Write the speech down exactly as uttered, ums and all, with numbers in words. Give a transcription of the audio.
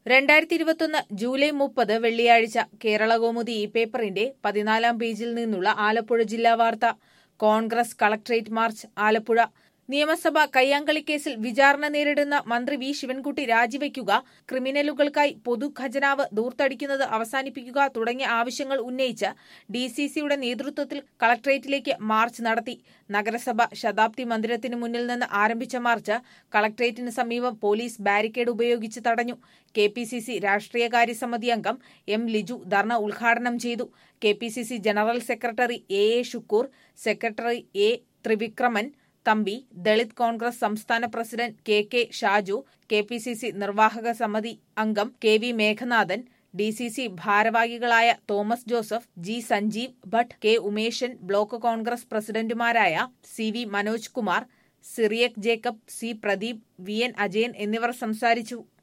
രണ്ടായിരത്തി ഇരുപത്തൊന്ന് ജൂലൈ മുപ്പത് വെള്ളിയാഴ്ച കേരളകൗമുദി ഈ പേപ്പറിന്റെ പതിനാലാം പേജിൽ നിന്നുള്ള ആലപ്പുഴ ജില്ലാ വാർത്ത. Congress collectorate march Alappuzha. നിയമസഭ കയ്യാങ്കളി കേസിൽ വിചാരണ നേരിടുന്ന മന്ത്രി വി ശിവൻകുട്ടി രാജിവെക്കുക, ക്രിമിനലുകൾക്കായി പൊതുഖജനാവ് ദൂർത്തടിക്കുന്നത് അവസാനിപ്പിക്കുക തുടങ്ങിയ ആവശ്യങ്ങൾ ഉന്നയിച്ച് ഡി സി സിയുടെ നേതൃത്വത്തിൽ കളക്ട്രേറ്റിലേക്ക് മാർച്ച് നടത്തി. നഗരസഭ ശതാബ്ദി മന്ദിരത്തിനു മുന്നിൽ നിന്ന് ആരംഭിച്ച മാർച്ച് കളക്ട്രേറ്റിന് സമീപം പോലീസ് ബാരിക്കേഡ് ഉപയോഗിച്ച് തടഞ്ഞു. കെ പി സി സി രാഷ്ട്രീയകാര്യ സമിതി അംഗം എം ലിജു ധർണ ഉദ്ഘാടനം ചെയ്തു. K P C C general secretary A A Shukkoor, secretary A Thrivikraman Thampi, Dalit Congress സംസ്ഥാന president K K Shaju, K P C C നിർവാഹക സമിതി അംഗം K V Meghanathan, D C C ഭാരവാഹികളായ Thomas Joseph, G Sanjeev Bhatt, K Umeshan, block Congress പ്രസിഡന്റുമാരായ C V Manoj Kumar, Cyriac Jacob, C Pradeep, V N Ajayan എന്നിവർ സംസാരിച്ചു.